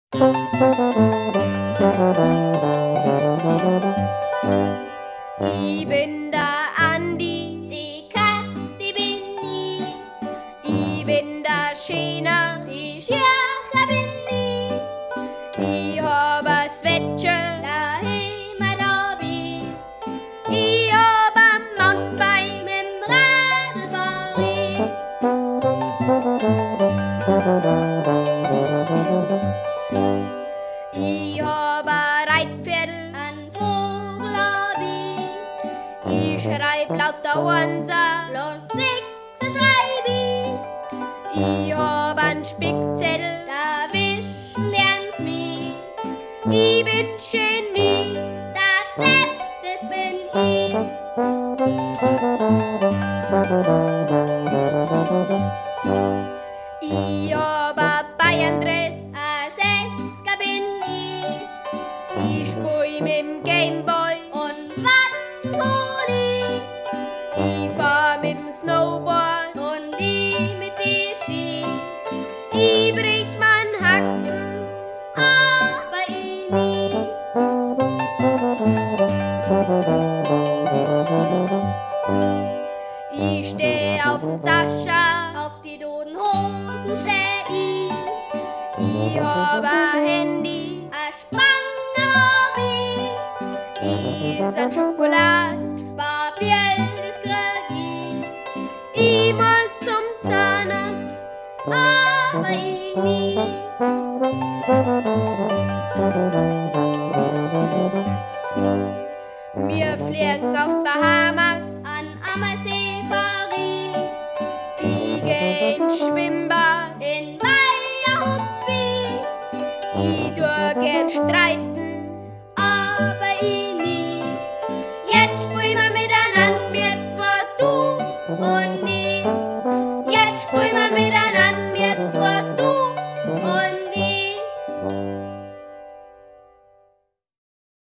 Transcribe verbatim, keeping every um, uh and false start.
Ich bin der Andi, Die Kat, die bin ich. ich bin der Schöner, Die Schirche bin ich. ich hab a Swetsche, Daheim hab ich. ich hab a Mountainbike, Mit'm Radl fahr ich. ich hab a Reitpferdl, An Vogel hab ich. ich schreib lauter Onser, Bloß Sechse schreib ich. ich hab an Spickzettel, Da wischen lern's mich. ich bin Genie, Da Depp, das bin ich. ich hab a Bayerndress, A Sechzger bin ich. ich spiel mit'm Gameboy Und Watten hol ich. ich fahr mit'm Snowboard, Und ich mit die Ski. ich brich mein Haxen, Aber ich nie. ich steh auf'n Sascha, Auf die doden Hosen steh ich. ich hab a Handy, A Spange hab ich. ich is an Schokolad, Das Papier, das krieg ich. ich muss zum Zahnarzt, Aber ich nie. wir fliegen auf Bahamas, An Ammersee fahr ich. ich geh ins Schwimmbad, In Weiher hupf ich. ich tu gern streiten, Aber ich nie. Jetzt spielen wir miteinander, wir zwei, du und ich.